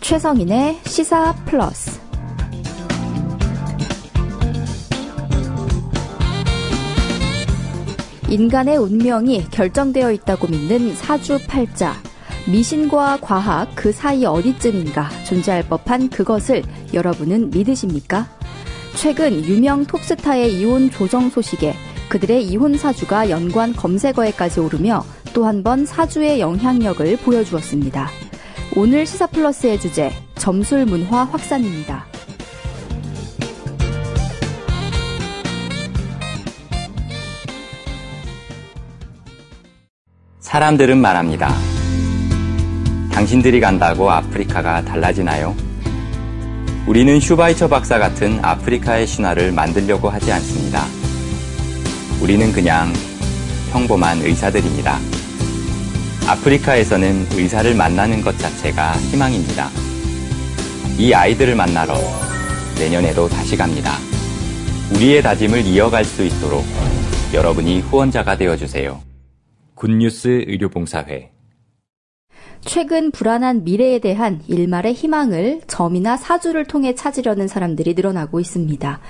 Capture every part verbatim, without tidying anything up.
최성인의 시사 플러스. 인간의 운명이 결정되어 있다고 믿는 사주팔자. 미신과 과학 그 사이 어디쯤인가 존재할 법한 그것을 여러분은 믿으십니까? 최근 유명 톱스타의 이혼 조정 소식에 그들의 이혼 사주가 연관 검색어에까지 오르며 또 한 번 사주의 영향력을 보여주었습니다. 오늘 시사플러스의 주제, 점술문화 확산입니다. 사람들은 말합니다. 당신들이 간다고 아프리카가 달라지나요? 우리는 슈바이처 박사 같은 아프리카의 신화를 만들려고 하지 않습니다. 우리는 그냥 평범한 의사들입니다. 아프리카에서는 의사를 만나는 것 자체가 희망입니다. 이 아이들을 만나러 내년에도 다시 갑니다. 우리의 다짐을 이어갈 수 있도록 여러분이 후원자가 되어주세요. 굿뉴스 의료봉사회. 최근 불안한 미래에 대한 일말의 희망을 점이나 사주를 통해 찾으려는 사람들이 늘어나고 있습니다.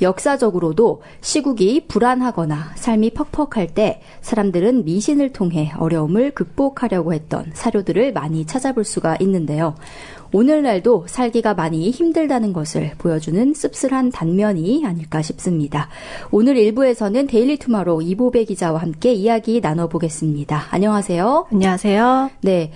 역사적으로도 시국이 불안하거나 삶이 퍽퍽할 때 사람들은 미신을 통해 어려움을 극복하려고 했던 사료들을 많이 찾아볼 수가 있는데요. 오늘날도 살기가 많이 힘들다는 것을 보여주는 씁쓸한 단면이 아닐까 싶습니다. 오늘 일 부에서는 데일리 투마로우 이보배 기자와 함께 이야기 나눠보겠습니다. 안녕하세요. 안녕하세요. 네,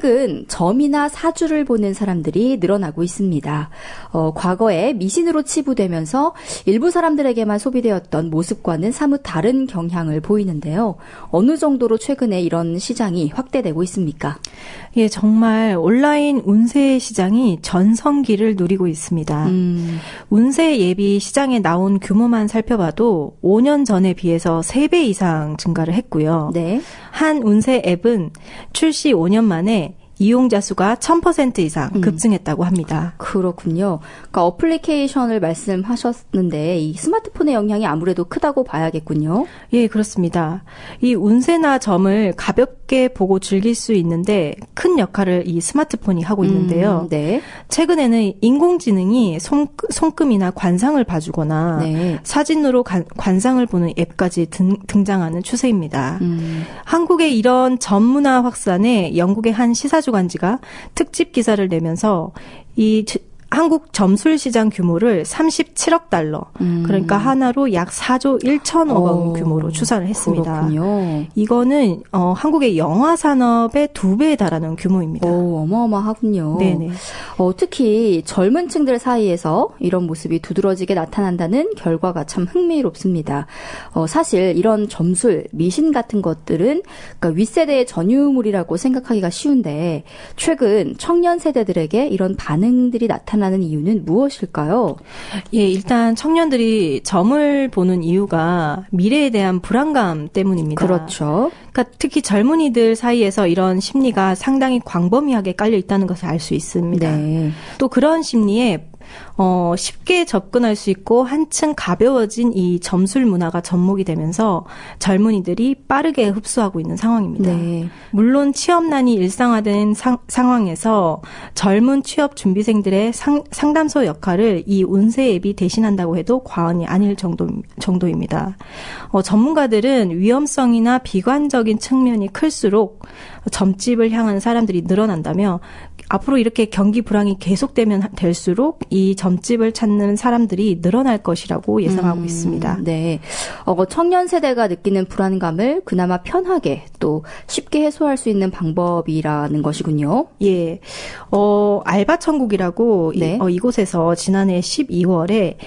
최근 점이나 사주를 보는 사람들이 늘어나고 있습니다. 어, 과거에 미신으로 치부되면서 일부 사람들에게만 소비되었던 모습과는 사뭇 다른 경향을 보이는데요. 어느 정도로 최근에 이런 시장이 확대되고 있습니까? 예, 정말 온라인 운세 시장이 전성기를 누리고 있습니다. 음. 운세 예비 시장에 나온 규모만 살펴봐도 오 년 전에 비해서 세 배 이상 증가를 했고요. 네. 한 운세 앱은 출시 오 년 만에 이용자 수가 천 퍼센트 이상 급증했다고 합니다. 음, 그렇군요. 그러니까 어플리케이션을 말씀하셨는데 이 스마트폰의 영향이 아무래도 크다고 봐야겠군요. 예, 그렇습니다. 이 운세나 점을 가볍게 보고 즐길 수 있는데 큰 역할을 이 스마트폰이 하고 있는데요. 음, 네. 최근에는 인공지능이 손, 손금이나 관상을 봐주거나 네. 사진으로 관, 관상을 보는 앱까지 등, 등장하는 추세입니다. 음. 한국의 이런 점문화 확산에 영국의 한 시사 주간지가 특집 기사를 내면서 이 한국 점술 시장 규모를 삼십칠억 달러, 음. 그러니까 하나로 약 사조 일천억 원 규모로 추산을 했습니다. 그렇군요. 이거는 어, 한국의 영화 산업의 두 배에 달하는 규모입니다. 오, 어마어마하군요. 네네. 어, 특히 젊은 층들 사이에서 이런 모습이 두드러지게 나타난다는 결과가 참 흥미롭습니다. 어, 사실 이런 점술, 미신 같은 것들은 그러니까 윗세대의 전유물이라고 생각하기가 쉬운데 최근 청년 세대들에게 이런 반응들이 나타나 나는 이유는 무엇일까요? 예, 일단 청년들이 점을 보는 이유가 미래에 대한 불안감 때문입니다. 그렇죠. 그러니까 특히 젊은이들 사이에서 이런 심리가 상당히 광범위하게 깔려 있다는 것을 알 수 있습니다. 네. 또 그런 심리에 어, 쉽게 접근할 수 있고 한층 가벼워진 이 점술 문화가 접목이 되면서 젊은이들이 빠르게 흡수하고 있는 상황입니다. 네. 물론 취업난이 일상화된 상, 상황에서 젊은 취업 준비생들의 상, 상담소 역할을 이 운세 앱이 대신한다고 해도 과언이 아닐 정도, 정도입니다. 어, 전문가들은 위험성이나 비관적인 측면이 클수록 점집을 향하는 사람들이 늘어난다며 앞으로 이렇게 경기 불황이 계속되면 될수록 이 점집을 찾는 사람들이 늘어날 것이라고 예상하고 음, 있습니다. 네, 어, 청년 세대가 느끼는 불안감을 그나마 편하게 또 쉽게 해소할 수 있는 방법이라는 것이군요. 예, 어, 알바천국이라고 네. 이, 어, 이곳에서 지난해 십이월에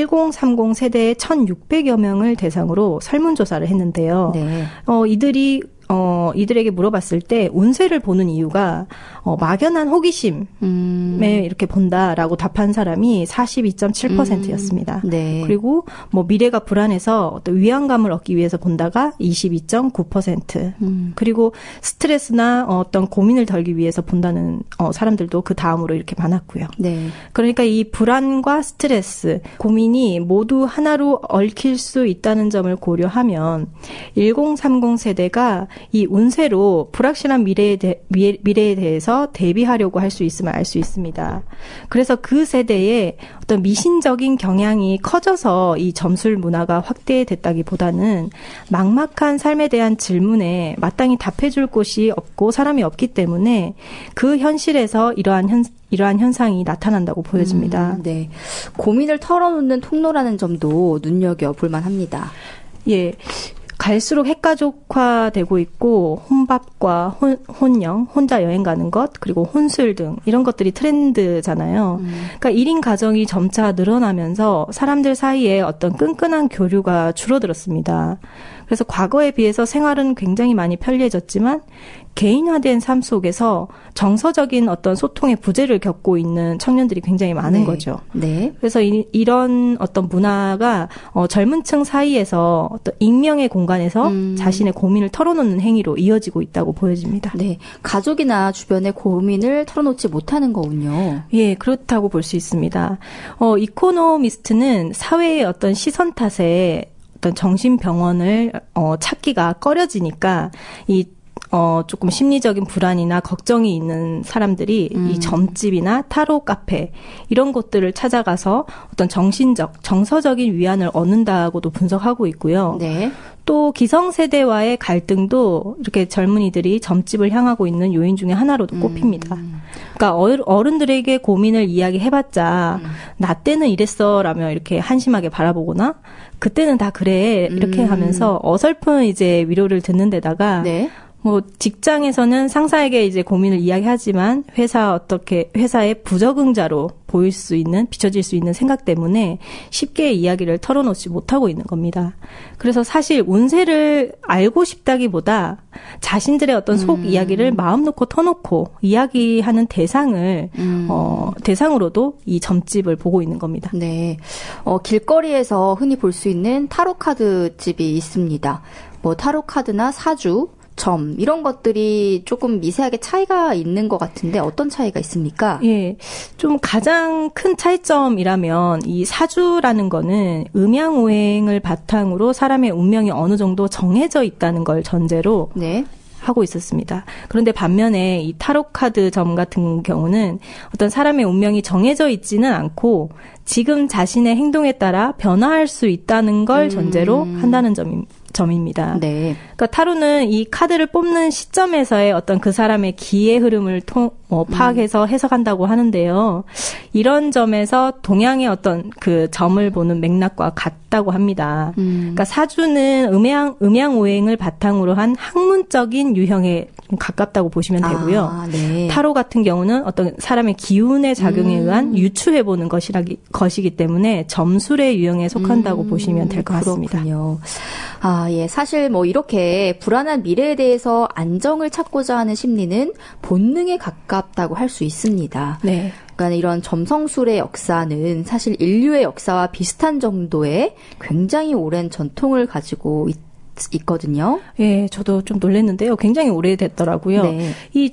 천삼십 세대의 천육백여 명을 대상으로 설문조사를 했는데요. 네. 어, 이들이 어, 이들에게 물어봤을 때 운세를 보는 이유가 어, 막연한 호기심에 음. 이렇게 본다라고 답한 사람이 사십이 점 칠 퍼센트였습니다. 음. 네. 그리고 뭐 미래가 불안해서 어떤 위안감을 얻기 위해서 본다가 이십이 점 구 퍼센트. 음. 그리고 스트레스나 어떤 고민을 덜기 위해서 본다는 어, 사람들도 그 다음으로 이렇게 많았고요. 네. 그러니까 이 불안과 스트레스, 고민이 모두 하나로 얽힐 수 있다는 점을 고려하면 천삼십 세대가 이 운세로 불확실한 미래에, 대, 미래에 대해서 대비하려고 할 수 있음을 알 수 있습니다. 그래서 그 세대에 어떤 미신적인 경향이 커져서 이 점술 문화가 확대됐다기보다는 막막한 삶에 대한 질문에 마땅히 답해줄 곳이 없고 사람이 없기 때문에 그 현실에서 이러한 현 이러한 현상이 나타난다고 보여집니다. 음, 네, 고민을 털어놓는 통로라는 점도 눈여겨볼 만합니다. 예. 갈수록 핵가족화되고 있고 혼밥과 혼, 혼영, 혼자 여행 가는 것, 그리고 혼술 등 이런 것들이 트렌드잖아요. 음. 그러니까 일 인 가정이 점차 늘어나면서 사람들 사이에 어떤 끈끈한 교류가 줄어들었습니다. 그래서 과거에 비해서 생활은 굉장히 많이 편리해졌지만 개인화된 삶 속에서 정서적인 어떤 소통의 부재를 겪고 있는 청년들이 굉장히 많은 네. 거죠. 네. 그래서 이, 이런 어떤 문화가 어, 젊은 층 사이에서 어떤 익명의 공간에서 음. 자신의 고민을 털어놓는 행위로 이어지고 있다고 보여집니다. 네, 가족이나 주변의 고민을 털어놓지 못하는 거군요. 예, 그렇다고 볼 수 있습니다. 어, 이코노미스트는 사회의 어떤 시선 탓에 어떤 정신병원을 어, 찾기가 꺼려지니까 이 어, 조금 심리적인 불안이나 걱정이 있는 사람들이 음. 이 점집이나 타로 카페 이런 곳들을 찾아가서 어떤 정신적, 정서적인 위안을 얻는다고도 분석하고 있고요. 네. 또 기성세대와의 갈등도 이렇게 젊은이들이 점집을 향하고 있는 요인 중에 하나로도 꼽힙니다. 음. 그러니까 어른들에게 고민을 이야기해봤자 음. 나 때는 이랬어 라며 이렇게 한심하게 바라보거나 그때는 다 그래 이렇게 음. 하면서 어설픈 이제 위로를 듣는 데다가 네. 뭐 직장에서는 상사에게 이제 고민을 이야기하지만 회사 어떻게 회사의 부적응자로 보일 수 있는 비춰질 수 있는 생각 때문에 쉽게 이야기를 털어놓지 못하고 있는 겁니다. 그래서 사실 운세를 알고 싶다기보다 자신들의 어떤 속 음. 이야기를 마음 놓고 터놓고 이야기하는 대상을 음. 어, 대상으로도 이 점집을 보고 있는 겁니다. 네, 어, 길거리에서 흔히 볼 수 있는 타로 카드 집이 있습니다. 뭐 타로 카드나 사주 점 이런 것들이 조금 미세하게 차이가 있는 것 같은데 어떤 차이가 있습니까? 예, 좀 가장 큰 차이점이라면 이 사주라는 거는 음양오행을 바탕으로 사람의 운명이 어느 정도 정해져 있다는 걸 전제로 네. 하고 있었습니다. 그런데 반면에 이 타로 카드 점 같은 경우는 어떤 사람의 운명이 정해져 있지는 않고 지금 자신의 행동에 따라 변화할 수 있다는 걸 음. 전제로 한다는 점입니다. 점입니다. 네. 그러니까 타로는 이 카드를 뽑는 시점에서의 어떤 그 사람의 기의 흐름을 통, 어, 파악해서 음. 해석한다고 하는데요. 이런 점에서 동양의 어떤 그 점을 보는 맥락과 같다고 합니다. 음. 그러니까 사주는 음양, 음양오행을 바탕으로 한 학문적인 유형에 가깝다고 보시면 되고요. 아, 네. 타로 같은 경우는 어떤 사람의 기운의 작용에 음. 의한 유추해보는 것이라기, 것이기 때문에 점술의 유형에 속한다고 음. 보시면 될 것 같습니다. 그렇군요. 아, 예. 사실 뭐 이렇게 불안한 미래에 대해서 안정을 찾고자 하는 심리는 본능에 가깝다고 할 수 있습니다. 네. 그러니까 이런 점성술의 역사는 사실 인류의 역사와 비슷한 정도의 굉장히 오랜 전통을 가지고 있 있거든요. 예, 저도 좀 놀랐는데요. 굉장히 오래됐더라고요. 네. 이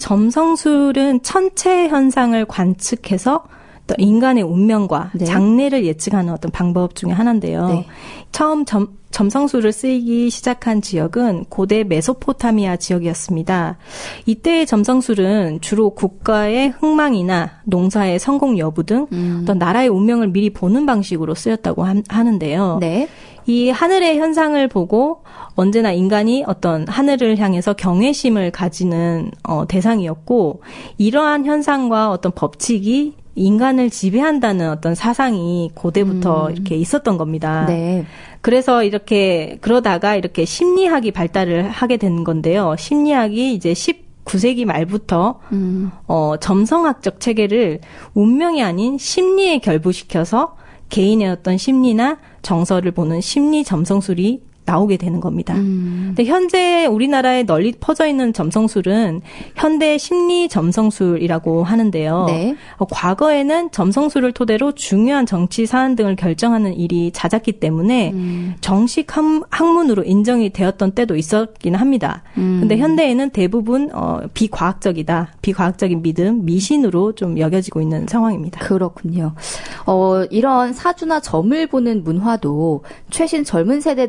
점성술은 천체 현상을 관측해서 또 인간의 운명과 네. 장래를 예측하는 어떤 방법 중에 하나인데요. 네. 처음 점, 점성술을 쓰이기 시작한 지역은 고대 메소포타미아 지역이었습니다. 이때의 점성술은 주로 국가의 흥망이나 농사의 성공 여부 등 음. 어떤 나라의 운명을 미리 보는 방식으로 쓰였다고 하, 하는데요. 네. 이 하늘의 현상을 보고 언제나 인간이 어떤 하늘을 향해서 경외심을 가지는 어, 대상이었고 이러한 현상과 어떤 법칙이 인간을 지배한다는 어떤 사상이 고대부터 음. 이렇게 있었던 겁니다. 네. 그래서 이렇게 그러다가 이렇게 심리학이 발달을 하게 된 건데요. 심리학이 이제 십구 세기 말부터 음. 어, 점성학적 체계를 운명이 아닌 심리에 결부시켜서 개인의 어떤 심리나 정서를 보는 심리 점성술이 나오게 되는 겁니다. 음. 근데 현재 우리나라에 널리 퍼져 있는 점성술은 현대 심리 점성술이라고 하는데요. 네. 어, 과거에는 점성술을 토대로 중요한 정치 사안 등을 결정하는 일이 잦았기 때문에 음. 정식 학, 학문으로 인정이 되었던 때도 있었긴 합니다. 음. 근데 현대에는 대부분 어, 비과학적이다, 비과학적인 믿음, 미신으로 좀 여겨지고 있는 상황입니다. 그렇군요. 어, 이런 사주나 점을 보는 문화도 최신 젊은 세대들의 트렌드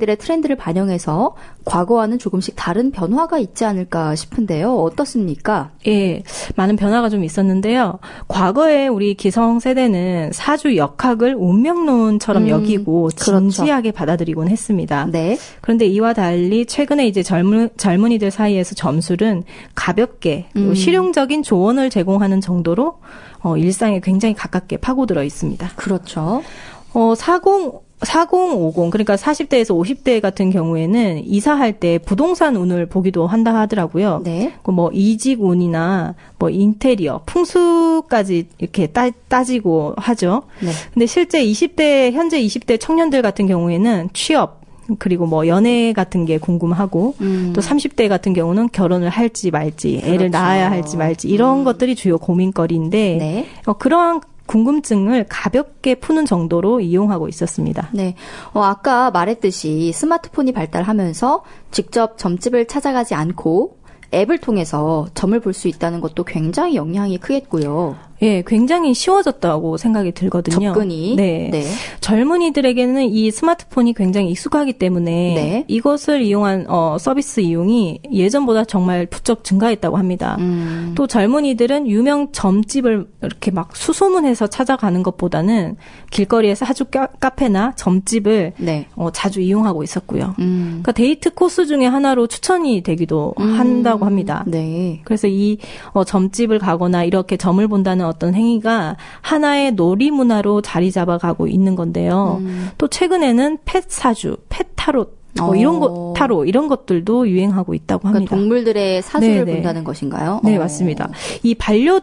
트렌드를 반영해서 과거와는 조금씩 다른 변화가 있지 않을까 싶은데요. 어떻습니까? 예, 많은 변화가 좀 있었는데요. 과거에 우리 기성 세대는 사주 역학을 운명론처럼 음, 여기고 그렇죠. 진지하게 받아들이곤 했습니다. 네. 그런데 이와 달리 최근에 이제 젊은, 젊은이들 사이에서 점술은 가볍게 음. 실용적인 조언을 제공하는 정도로 어, 일상에 굉장히 가깝게 파고들어 있습니다. 그렇죠. 어, 사십, 사십오십, 그러니까 사십 대에서 오십 대 같은 경우에는 이사할 때 부동산 운을 보기도 한다 하더라고요. 네. 그 뭐 이직 운이나 뭐 인테리어, 풍수까지 이렇게 따, 따지고 하죠. 네. 근데 실제 이십 대, 현재 이십 대 청년들 같은 경우에는 취업, 그리고 뭐 연애 같은 게 궁금하고 음. 또 삼십 대 같은 경우는 결혼을 할지 말지, 애를 그렇죠. 낳아야 할지 말지 이런 음. 것들이 주요 고민거리인데 네. 어, 그러한 궁금증을 가볍게 푸는 정도로 이용하고 있었습니다. 네. 어, 아까 말했듯이 스마트폰이 발달하면서 직접 점집을 찾아가지 않고 앱을 통해서 점을 볼 수 있다는 것도 굉장히 영향이 크겠고요. 예, 굉장히 쉬워졌다고 생각이 들거든요. 접근이. 네. 네. 젊은이들에게는 이 스마트폰이 굉장히 익숙하기 때문에 네. 이것을 이용한 어, 서비스 이용이 예전보다 정말 부쩍 증가했다고 합니다. 음. 또 젊은이들은 유명 점집을 이렇게 막 수소문해서 찾아가는 것보다는 길거리에서 사주 카- 카페나 점집을 네. 어, 자주 이용하고 있었고요. 음. 그러니까 데이트 코스 중에 하나로 추천이 되기도 음. 한다고 합니다. 네. 그래서 이 어, 점집을 가거나 이렇게 점을 본다는 어떤 행위가 하나의 놀이 문화로 자리 잡아가고 있는 건데요. 음. 또 최근에는 펫 사주, 펫 타로 뭐 어. 이런 것 타로 이런 것들도 유행하고 있다고 그러니까 합니다. 동물들의 사주를 네네. 본다는 것인가요? 네, 어. 맞습니다. 이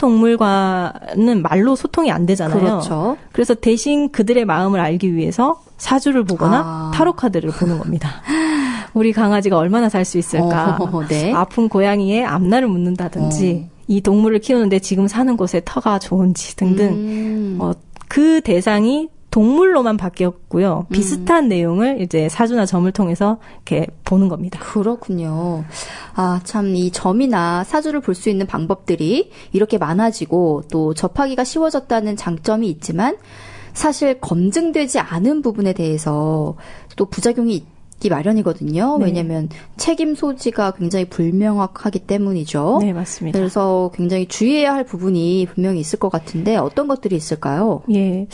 반려동물과는 말로 소통이 안 되잖아요. 그렇죠. 그래서 대신 그들의 마음을 알기 위해서 사주를 보거나 아. 타로 카드를 보는 겁니다. 우리 강아지가 얼마나 살 수 있을까? 어, 네. 아픈 고양이의 앞날을 묻는다든지 어. 이 동물을 키우는데 지금 사는 곳에 터가 좋은지 등등 음. 어, 그 대상이 동물로만 바뀌었고요. 비슷한 내용을 이제 사주나 점을 통해서 이렇게 보는 겁니다. 그렇군요. 아, 참, 이 점이나 사주를 볼 수 있는 방법들이 이렇게 많아지고 또 접하기가 쉬워졌다는 장점이 있지만 사실 검증되지 않은 부분에 대해서 또 부작용이 있기 마련이거든요. 네. 왜냐하면 책임 소지가 굉장히 불명확하기 때문이죠. 네, 맞습니다. 그래서 굉장히 주의해야 할 부분이 분명히 있을 것 같은데 어떤 것들이 있을까요? 예.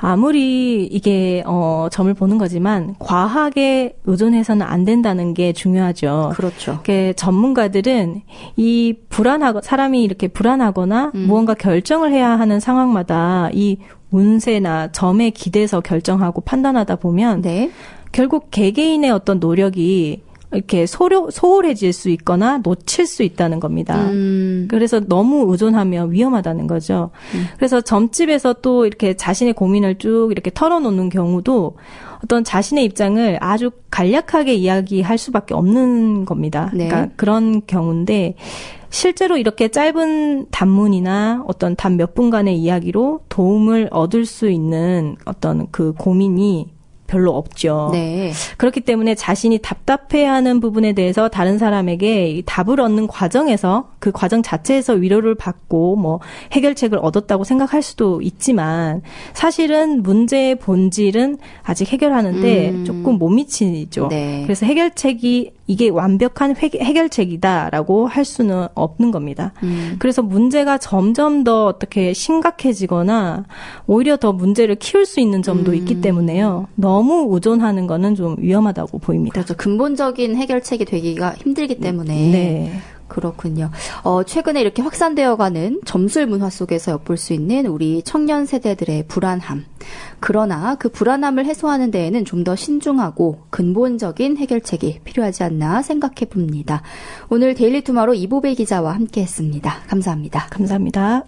아무리 이게, 어, 점을 보는 거지만, 과하게 의존해서는 안 된다는 게 중요하죠. 그렇죠. 이렇게 전문가들은 이 불안하고, 사람이 이렇게 불안하거나 음. 무언가 결정을 해야 하는 상황마다 이 운세나 점에 기대서 결정하고 판단하다 보면, 네. 결국 개개인의 어떤 노력이 이렇게 소홀, 소홀해질 수 있거나 놓칠 수 있다는 겁니다. 음. 그래서 너무 의존하면 위험하다는 거죠. 음. 그래서 점집에서 또 이렇게 자신의 고민을 쭉 이렇게 털어놓는 경우도 어떤 자신의 입장을 아주 간략하게 이야기할 수밖에 없는 겁니다. 네. 그러니까 그런 경우인데 실제로 이렇게 짧은 단문이나 어떤 단 몇 분간의 이야기로 도움을 얻을 수 있는 어떤 그 고민이 별로 없죠. 네. 그렇기 때문에 자신이 답답해하는 부분에 대해서 다른 사람에게 답을 얻는 과정에서 그 과정 자체에서 위로를 받고 뭐 해결책을 얻었다고 생각할 수도 있지만 사실은 문제의 본질은 아직 해결하는데 음. 조금 못 미치죠. 네. 그래서 해결책이 이게 완벽한 해, 해결책이다라고 할 수는 없는 겁니다. 음. 그래서 문제가 점점 더 어떻게 심각해지거나 오히려 더 문제를 키울 수 있는 점도 음. 있기 때문에요. 너무 의존하는 거는 좀 위험하다고 보입니다. 그렇죠. 근본적인 해결책이 되기가 힘들기 때문에. 네. 그렇군요. 어, 최근에 이렇게 확산되어가는 점술 문화 속에서 엿볼 수 있는 우리 청년 세대들의 불안함. 그러나 그 불안함을 해소하는 데에는 좀 더 신중하고 근본적인 해결책이 필요하지 않나 생각해 봅니다. 오늘 데일리 투마로 이보배 기자와 함께했습니다. 감사합니다. 감사합니다.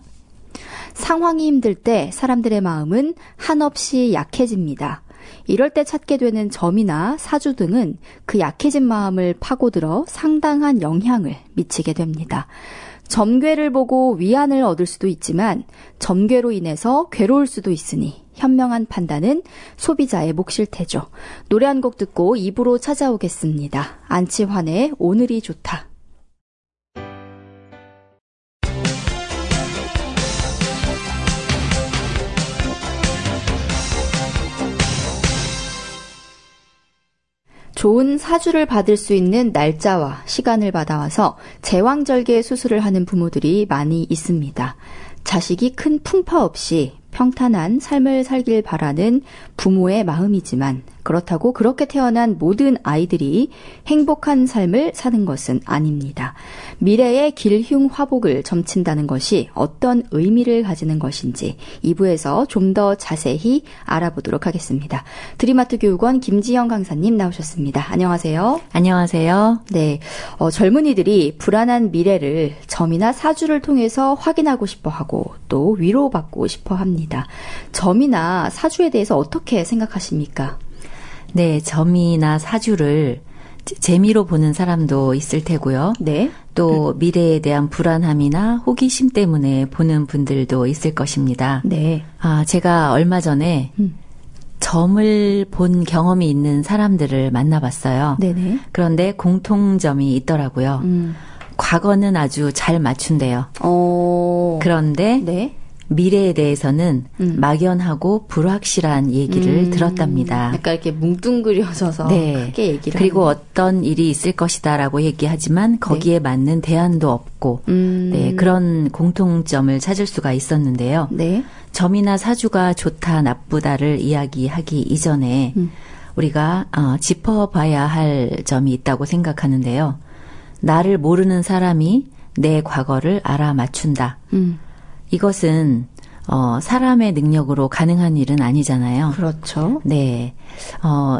상황이 힘들 때 사람들의 마음은 한없이 약해집니다. 이럴 때 찾게 되는 점이나 사주 등은 그 약해진 마음을 파고들어 상당한 영향을 미치게 됩니다. 점괘를 보고 위안을 얻을 수도 있지만 점괘로 인해서 괴로울 수도 있으니 현명한 판단은 소비자의 몫일 테죠. 노래 한 곡 듣고 이 부로 찾아오겠습니다. 안치환의 오늘이 좋다. 좋은 사주를 받을 수 있는 날짜와 시간을 받아와서 제왕절개 수술을 하는 부모들이 많이 있습니다. 자식이 큰 풍파 없이 평탄한 삶을 살길 바라는 부모의 마음이지만 그렇다고 그렇게 태어난 모든 아이들이 행복한 삶을 사는 것은 아닙니다. 미래의 길흉화복을 점친다는 것이 어떤 의미를 가지는 것인지 이 부에서 좀 더 자세히 알아보도록 하겠습니다. 드림아트 교육원 김지영 강사님 나오셨습니다. 안녕하세요. 안녕하세요. 네, 어, 젊은이들이 불안한 미래를 점이나 사주를 통해서 확인하고 싶어하고 또 위로받고 싶어합니다. 점이나 사주에 대해서 어떻게 생각하십니까? 네, 점이나 사주를 재미로 보는 사람도 있을 테고요. 네. 또 미래에 대한 불안함이나 호기심 때문에 보는 분들도 있을 것입니다. 네. 아, 제가 얼마 전에 음. 점을 본 경험이 있는 사람들을 만나봤어요. 네네. 그런데 공통점이 있더라고요. 음. 과거는 아주 잘 맞춘대요. 어. 그런데 네. 미래에 대해서는 음. 막연하고 불확실한 얘기를 음. 들었답니다. 약간 이렇게 뭉뚱그려져서 네. 크게 얘기를 그리고 하는. 어떤 일이 있을 것이다라고 얘기하지만 거기에 네. 맞는 대안도 없고 음. 네, 그런 공통점을 찾을 수가 있었는데요. 네. 점이나 사주가 좋다 나쁘다를 이야기하기 이전에 음. 우리가 어, 짚어봐야 할 점이 있다고 생각하는데요. 나를 모르는 사람이 내 과거를 알아맞춘다. 음. 이것은 어, 사람의 능력으로 가능한 일은 아니잖아요. 그렇죠. 네, 어,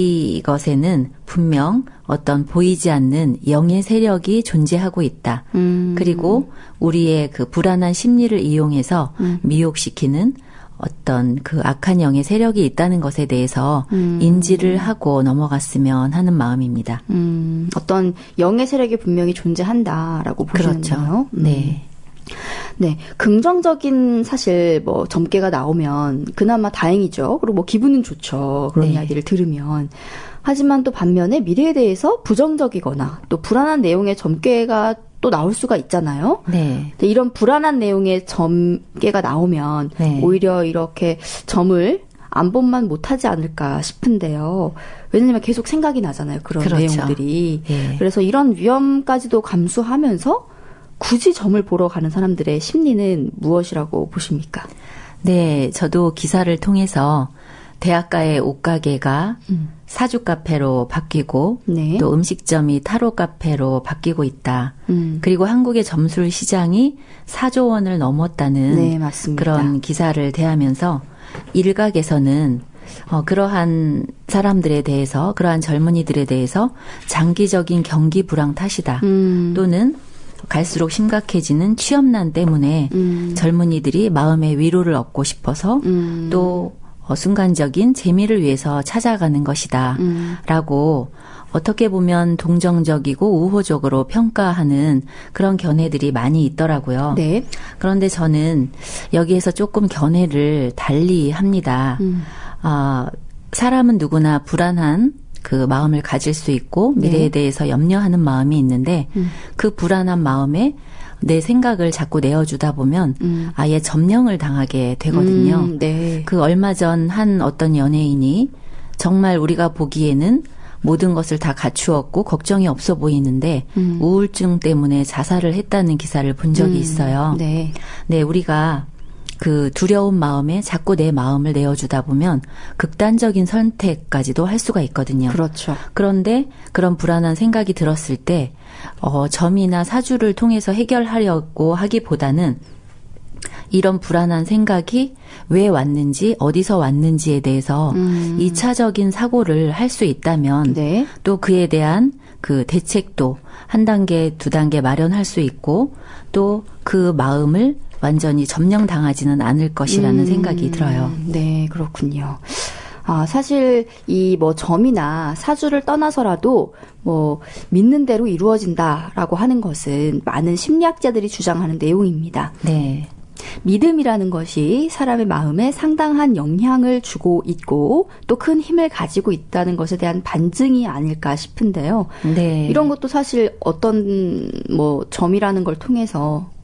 이것에는 분명 어떤 보이지 않는 영의 세력이 존재하고 있다. 음. 그리고 우리의 그 불안한 심리를 이용해서 음. 미혹시키는 어떤 그 악한 영의 세력이 있다는 것에 대해서 음. 인지를 하고 넘어갔으면 하는 마음입니다. 음. 어떤 영의 세력이 분명히 존재한다라고 보시는 그렇죠. 거예요? 음. 네. 네, 긍정적인 사실 뭐 점괘가 나오면 그나마 다행이죠. 그리고 뭐 기분은 좋죠. 그런 네. 이야기를 들으면. 하지만 또 반면에 미래에 대해서 부정적이거나 또 불안한 내용의 점괘가 또 나올 수가 있잖아요. 네. 이런 불안한 내용의 점괘가 나오면 네. 오히려 이렇게 점을 안 본만 못하지 않을까 싶은데요. 왜냐하면 계속 생각이 나잖아요. 그런 그렇죠. 내용들이. 네. 그래서 이런 위험까지도 감수하면서 굳이 점을 보러 가는 사람들의 심리는 무엇이라고 보십니까? 네, 저도 기사를 통해서 대학가의 옷가게가 음. 사주 카페로 바뀌고 네. 또 음식점이 타로 카페로 바뀌고 있다. 음. 그리고 한국의 점술 시장이 사조 원을 넘었다는 네, 맞습니다. 그런 기사를 대하면서 일각에서는 어, 그러한 사람들에 대해서 그러한 젊은이들에 대해서 장기적인 경기 불황 탓이다. 음. 또는 갈수록 심각해지는 취업난 때문에 음. 젊은이들이 마음의 위로를 얻고 싶어서 음. 또 어, 순간적인 재미를 위해서 찾아가는 것이다. 음. 라고 어떻게 보면 동정적이고 우호적으로 평가하는 그런 견해들이 많이 있더라고요. 네. 그런데 저는 여기에서 조금 견해를 달리 합니다. 음. 어, 사람은 누구나 불안한 그 마음을 가질 수 있고 미래에 네. 대해서 염려하는 마음이 있는데 음. 그 불안한 마음에 내 생각을 자꾸 내어주다 보면 음. 아예 점령을 당하게 되거든요. 음, 네. 그 얼마 전 한 어떤 연예인이 정말 우리가 보기에는 모든 것을 다 갖추었고 걱정이 없어 보이는데 음. 우울증 때문에 자살을 했다는 기사를 본 적이 음. 있어요. 네. 네, 우리가 그 두려운 마음에 자꾸 내 마음을 내어주다 보면 극단적인 선택까지도 할 수가 있거든요. 그렇죠. 그런데 그런 불안한 생각이 들었을 때 어, 점이나 사주를 통해서 해결하려고 하기보다는 이런 불안한 생각이 왜 왔는지 어디서 왔는지에 대해서 음. 이차적인 사고를 할 수 있다면 네. 또 그에 대한 그 대책도 한 단계 두 단계 마련할 수 있고 또 그 마음을 완전히 점령당하지는 않을 것이라는 음, 생각이 들어요. 네, 그렇군요. 아, 사실 이 뭐 점이나 사주를 떠나서라도 뭐 믿는 대로 이루어진다라고 하는 것은 많은 심리학자들이 주장하는 내용입니다. 네. 믿음이라는 것이 사람의 마음에 상당한 영향을 주고 있고 또 큰 힘을 가지고 있다는 것에 대한 반증이 아닐까 싶은데요. 네. 이런 것도 사실 어떤 뭐 점이라는 걸 통해서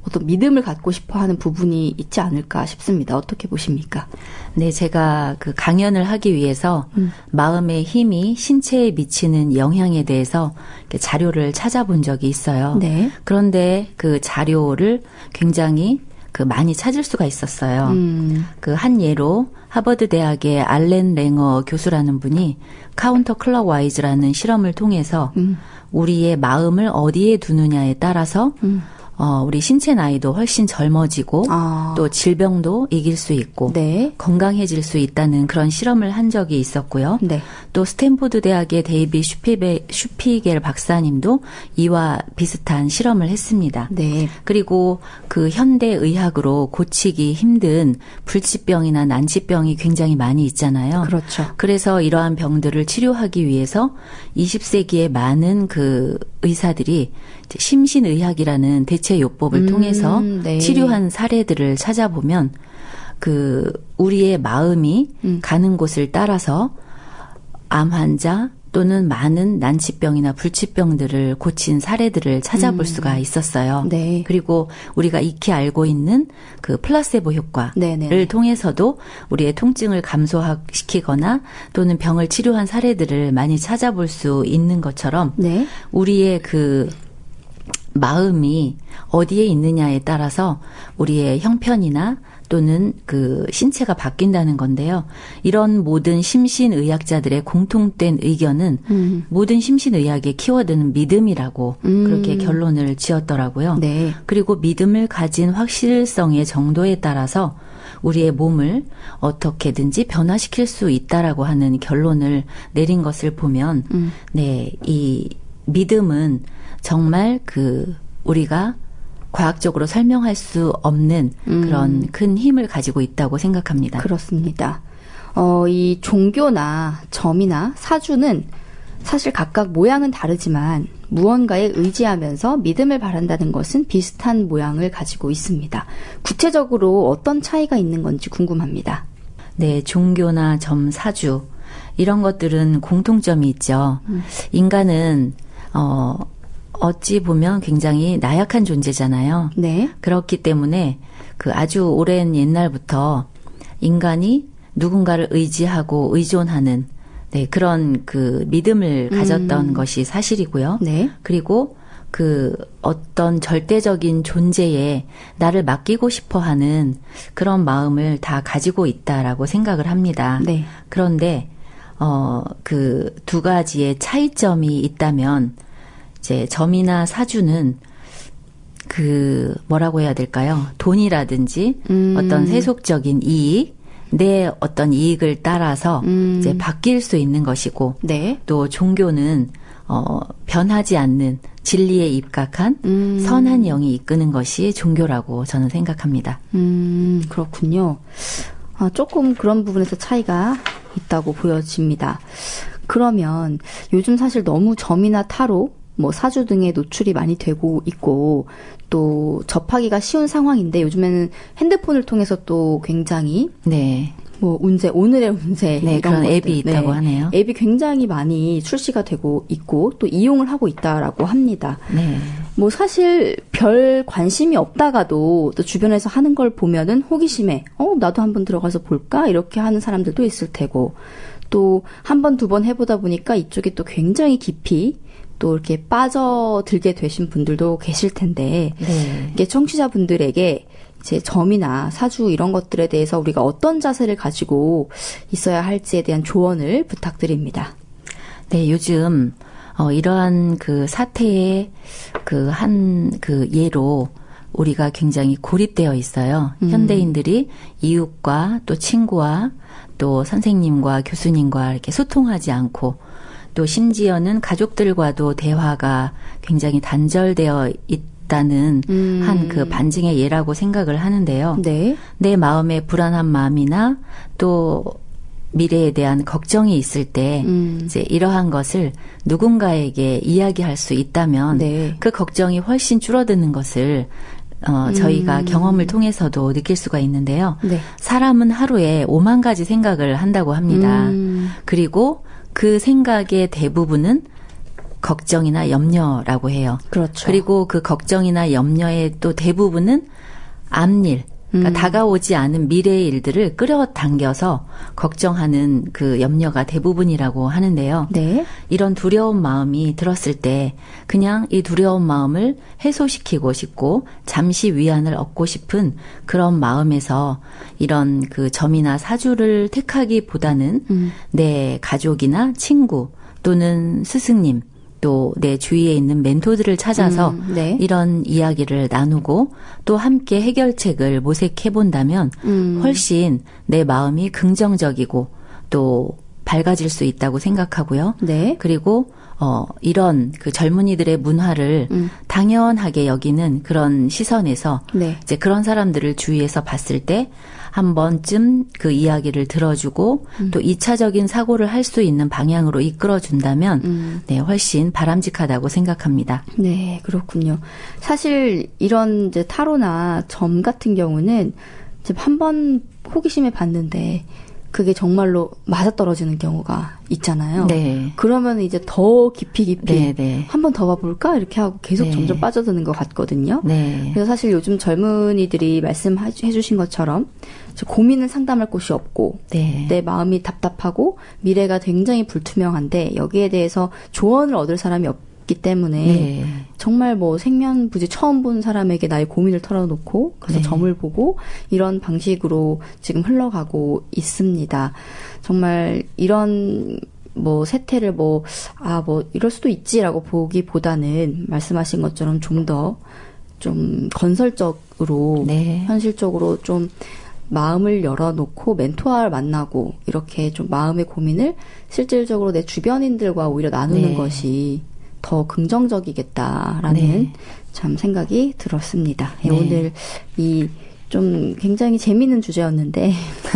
어떤 믿음을 갖고 싶어 하는 부분이 있지 않을까 싶습니다. 어떻게 보십니까? 네, 제가 그 강연을 하기 위해서 음. 마음의 힘이 신체에 미치는 영향에 대해서 자료를 찾아본 적이 있어요. 네. 그런데 그 자료를 굉장히 그 많이 찾을 수가 있었어요. 음. 그 한 예로 하버드 대학의 알렌 랭어 교수라는 분이 카운터 클럭와이즈라는 실험을 통해서 음. 우리의 마음을 어디에 두느냐에 따라서 음. 어, 우리 신체 나이도 훨씬 젊어지고 아. 또 질병도 이길 수 있고 네. 건강해질 수 있다는 그런 실험을 한 적이 있었고요. 네. 또 스탠포드 대학의 데이비 슈피베, 슈피겔 박사님도 이와 비슷한 실험을 했습니다. 네. 그리고 그 현대 의학으로 고치기 힘든 불치병이나 난치병이 굉장히 많이 있잖아요. 그렇죠. 그래서 이러한 병들을 치료하기 위해서 이십 세기에 많은 그 의사들이 심신의학이라는 대체요법을 음, 통해서 네. 치료한 사례들을 찾아보면 그 우리의 마음이 음. 가는 곳을 따라서 암 환자 또는 많은 난치병이나 불치병들을 고친 사례들을 찾아볼 음. 수가 있었어요. 네. 그리고 우리가 익히 알고 있는 그 플라세보 효과를 네네. 통해서도 우리의 통증을 감소시키거나 또는 병을 치료한 사례들을 많이 찾아볼 수 있는 것처럼 네. 우리의 그 마음이 어디에 있느냐에 따라서 우리의 형편이나 또는 그 신체가 바뀐다는 건데요. 이런 모든 심신의학자들의 공통된 의견은 음. 모든 심신의학의 키워드는 믿음이라고 음. 그렇게 결론을 지었더라고요. 네. 그리고 믿음을 가진 확실성의 정도에 따라서 우리의 몸을 어떻게든지 변화시킬 수 있다라고 하는 결론을 내린 것을 보면 음. 네, 이 믿음은 정말 그 우리가 과학적으로 설명할 수 없는 음. 그런 큰 힘을 가지고 있다고 생각합니다. 그렇습니다. 어, 이 종교나 점이나 사주는 사실 각각 모양은 다르지만 무언가에 의지하면서 믿음을 바란다는 것은 비슷한 모양을 가지고 있습니다. 구체적으로 어떤 차이가 있는 건지 궁금합니다. 네, 종교나 점, 사주 이런 것들은 공통점이 있죠. 음. 인간은 어, 어찌 보면 굉장히 나약한 존재잖아요. 네. 그렇기 때문에 그 아주 오랜 옛날부터 인간이 누군가를 의지하고 의존하는 네, 그런 그 믿음을 가졌던 음. 것이 사실이고요. 네. 그리고 그 어떤 절대적인 존재에 나를 맡기고 싶어 하는 그런 마음을 다 가지고 있다라고 생각을 합니다. 네. 그런데 어, 그 두 가지의 차이점이 있다면 이제 점이나 사주는 그 뭐라고 해야 될까요? 돈이라든지 음. 어떤 세속적인 이익, 내 어떤 이익을 따라서 음. 이제 바뀔 수 있는 것이고, 네. 또 종교는 어, 변하지 않는 진리에 입각한 음. 선한 영이 이끄는 것이 종교라고 저는 생각합니다. 음, 그렇군요. 아, 조금 그런 부분에서 차이가 있다고 보여집니다. 그러면 요즘 사실 너무 점이나 타로 뭐 사주 등에 노출이 많이 되고 있고 또 접하기가 쉬운 상황인데 요즘에는 핸드폰을 통해서 또 굉장히 네. 뭐 운세 오늘의 운세 네, 이런 그런 것들, 앱이 있다고 네, 하네요. 앱이 굉장히 많이 출시가 되고 있고 또 이용을 하고 있다라고 합니다. 네. 뭐 사실 별 관심이 없다가도 또 주변에서 하는 걸 보면은 호기심에 어 나도 한번 들어가서 볼까 이렇게 하는 사람들도 있을 테고 또 한 번 두 번 해보다 보니까 이쪽에 또 굉장히 깊이 또 이렇게 빠져들게 되신 분들도 계실 텐데 네. 이게 청취자분들에게 이제 점이나 사주 이런 것들에 대해서 우리가 어떤 자세를 가지고 있어야 할지에 대한 조언을 부탁드립니다. 네, 요즘 어, 이러한 그 사태의 그 한 그 예로 우리가 굉장히 고립되어 있어요. 음. 현대인들이 이웃과 또 친구와 또 선생님과 교수님과 이렇게 소통하지 않고 또 심지어는 가족들과도 대화가 굉장히 단절되어 있다는 음. 한 그 반증의 예라고 생각을 하는데요. 네. 내 마음에 불안한 마음이나 또 미래에 대한 걱정이 있을 때 음. 이제 이러한 것을 누군가에게 이야기할 수 있다면 네. 그 걱정이 훨씬 줄어드는 것을 어, 저희가 음. 경험을 통해서도 느낄 수가 있는데요. 네. 사람은 하루에 오만 가지 생각을 한다고 합니다. 음. 그리고 그 생각의 대부분은 걱정이나 염려라고 해요. 그렇죠. 그리고 그 걱정이나 염려의 또 대부분은 앞일, 그러니까 음. 다가오지 않은 미래의 일들을 끌어당겨서 걱정하는 그 염려가 대부분이라고 하는데요. 네. 이런 두려운 마음이 들었을 때 그냥 이 두려운 마음을 해소시키고 싶고 잠시 위안을 얻고 싶은 그런 마음에서 이런 그 점이나 사주를 택하기보다는 음. 내 가족이나 친구 또는 스승님 또 내 주위에 있는 멘토들을 찾아서 음, 네. 이런 이야기를 나누고 또 함께 해결책을 모색해 본다면 음. 훨씬 내 마음이 긍정적이고 또 밝아질 수 있다고 생각하고요. 네. 그리고 어 이런 그 젊은이들의 문화를 음. 당연하게 여기는 그런 시선에서 네. 이제 그런 사람들을 주위에서 봤을 때 한 번쯤 그 이야기를 들어주고 음. 또 이차적인 사고를 할 수 있는 방향으로 이끌어준다면 음. 네, 훨씬 바람직하다고 생각합니다. 네, 그렇군요. 사실 이런 이제 타로나 점 같은 경우는 이제 한 번 호기심에 봤는데 그게 정말로 맞아떨어지는 경우가 있잖아요. 네. 그러면 이제 더 깊이 깊이 네, 네. 한 번 더 봐볼까 이렇게 하고 계속 네. 점점 빠져드는 것 같거든요. 네. 그래서 사실 요즘 젊은이들이 말씀해주신 것처럼 고민을 상담할 곳이 없고 네. 내 마음이 답답하고 미래가 굉장히 불투명한데 여기에 대해서 조언을 얻을 사람이 없기 때문에 네. 정말 뭐 생면부지 처음 본 사람에게 나의 고민을 털어놓고 그래서 네. 점을 보고 이런 방식으로 지금 흘러가고 있습니다. 정말 이런 뭐 세태를 뭐 아 뭐 이럴 수도 있지라고 보기보다는 말씀하신 것처럼 좀 더 좀 건설적으로 네. 현실적으로 좀 마음을 열어놓고 멘토를 만나고 이렇게 좀 마음의 고민을 실질적으로 내 주변인들과 오히려 나누는 네. 것이 더 긍정적이겠다라는 네. 참 생각이 들었습니다. 네. 네. 오늘 이 좀 굉장히 재미있는 주제였는데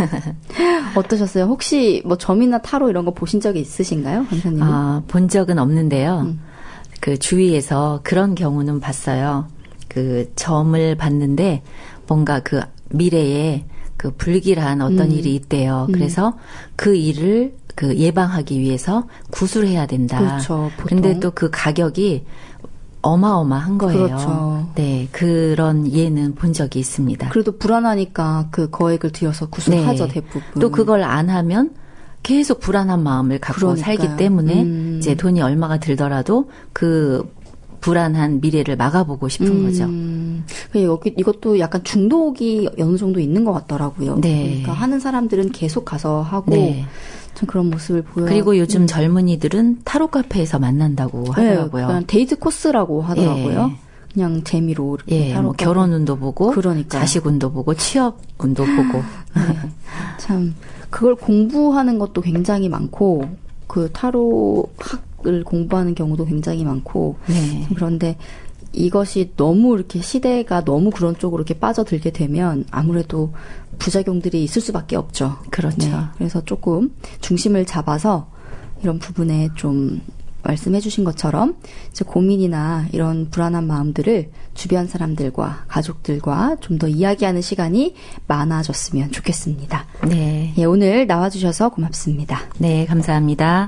어떠셨어요? 혹시 뭐 점이나 타로 이런 거 보신 적이 있으신가요, 강사님? 아, 본 적은 없는데요. 음. 그 주위에서 그런 경우는 봤어요. 그 점을 봤는데 뭔가 그 미래에 그 불길한 어떤 음. 일이 있대요. 음. 그래서 그 일을 그 예방하기 위해서 구술해야 된다. 그렇죠. 보통. 근데 또 그 가격이 어마어마한 거예요. 그렇죠. 네, 그런 예는 본 적이 있습니다. 그래도 불안하니까 그 거액을 들여서 구술하죠, 네. 대부분. 또 그걸 안 하면 계속 불안한 마음을 갖고 그러니까요. 살기 때문에 음. 이제 돈이 얼마가 들더라도 그 불안한 미래를 막아보고 싶은 거죠. 음, 여기 이것도 약간 중독이 어느 정도 있는 것 같더라고요. 네. 그러니까 하는 사람들은 계속 가서 하고 네. 참 그런 모습을 보여. 그리고 요즘 음. 젊은이들은 타로 카페에서 만난다고 하더라고요. 네, 데이트 코스라고 하더라고요. 예. 그냥 재미로 이렇게 예, 타로 뭐 결혼 운도 보고, 그러니까요. 자식 운도 보고, 취업 운도 보고. 네. 참 그걸 공부하는 것도 굉장히 많고 그 타로 학을 공부하는 경우도 굉장히 많고 네. 그런데 이것이 너무 이렇게 시대가 너무 그런 쪽으로 이렇게 빠져들게 되면 아무래도 부작용들이 있을 수밖에 없죠. 그렇죠. 네, 그래서 조금 중심을 잡아서 이런 부분에 좀 말씀해 주신 것처럼 이제 고민이나 이런 불안한 마음들을 주변 사람들과 가족들과 좀 더 이야기하는 시간이 많아졌으면 좋겠습니다. 네. 예, 오늘 나와주셔서 고맙습니다. 네, 감사합니다.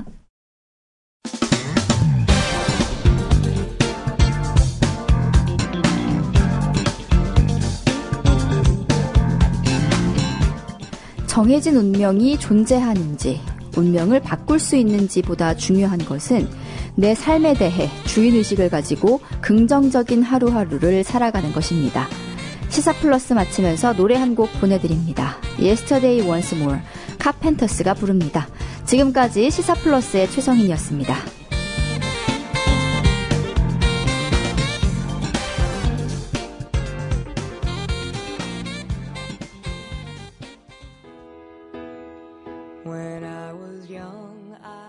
정해진 운명이 존재하는지, 운명을 바꿀 수 있는지보다 중요한 것은 내 삶에 대해 주인의식을 가지고 긍정적인 하루하루를 살아가는 것입니다. 시사 플러스 마치면서 노래 한 곡 보내드립니다. Yesterday Once More, 카펜터스가 부릅니다. 지금까지 시사 플러스의 최성인이었습니다. When I was young, I